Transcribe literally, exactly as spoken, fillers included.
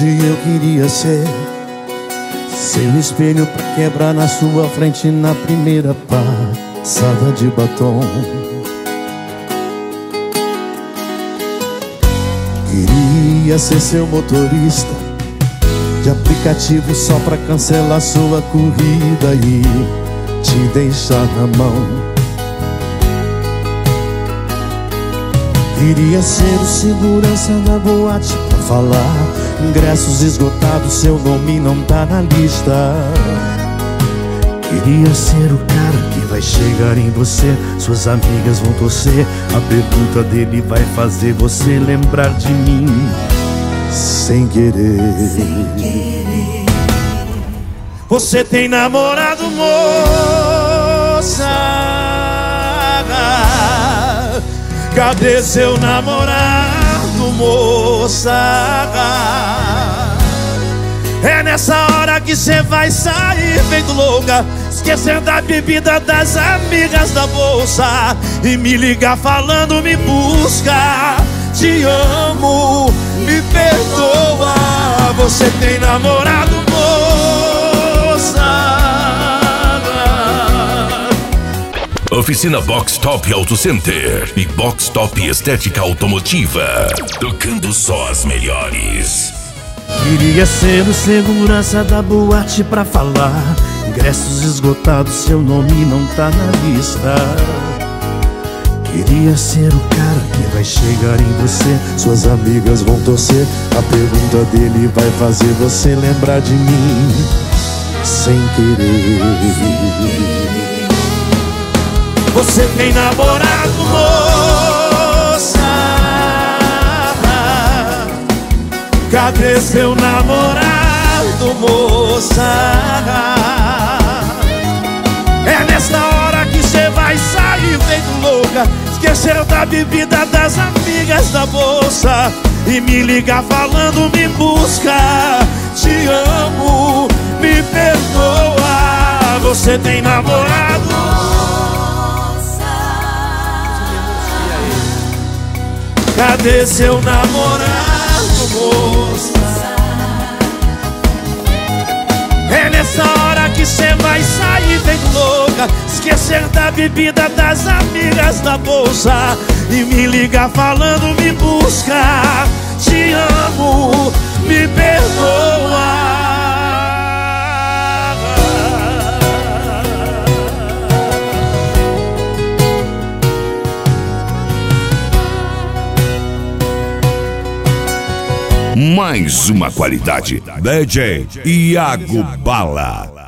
Hoje eu queria ser seu espelho pra quebrar na sua frente na primeira passada de batom. Queria ser seu motorista de aplicativo só pra cancelar sua corrida e te deixar na mão. Queria ser o segurança da boate pra falar ingressos esgotados, seu nome não tá na lista. Queria ser o cara que vai chegar em você, suas amigas vão torcer, a pergunta dele vai fazer você lembrar de mim sem querer. Sem querer. Você tem namorado, moça? Cadê seu namorado, moça? É nessa hora que cê vai sair feito louca, esquecendo a bebida das amigas da bolsa, e me ligar falando me busca, te amo, me perdoa. Você tem namorado, moça? Oficina Box Top Auto Center e Box Top Estética Automotiva, tocando só as melhores. Queria ser o segurança da boate pra falar ingressos esgotados, seu nome não tá na lista. Queria ser o cara que vai chegar em você, suas amigas vão torcer, a pergunta dele vai fazer você lembrar de mim sem querer. Você tem namorado, moça? Cadê seu namorado, moça? É nesta hora que cê vai sair feito louca, esquecer da bebida das amigas da bolsa, e me ligar falando me busca, te amo, me perdoa. Você tem namorado? Cadê seu namorado, moça? É nessa hora que cê vai sair feito louca, esquecer da bebida das amigas da bolsa, e me ligar falando me busca, te amo, me perdoa. Mais uma qualidade. D J Iago Bala.